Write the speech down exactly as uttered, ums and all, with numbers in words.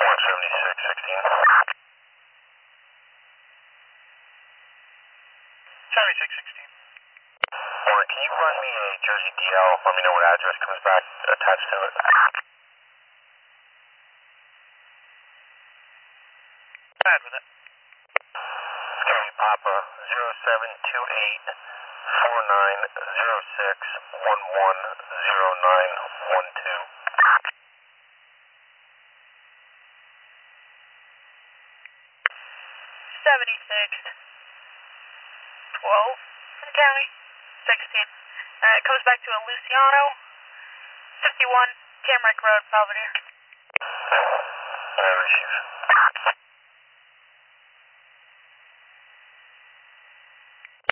one seventy-six sixteen. seventy-six sixteen. Warren, can you run me a Jersey D L? Let me know what address comes back attached to it. Go ahead with it. Charlie Papa zero seven two eight four nine zero six one one zero nine one two. seventy-six twelve from the county. sixteen. Uh, it comes back to a Luciano. fifty-one Tamarack Road, Belvedere. No issues.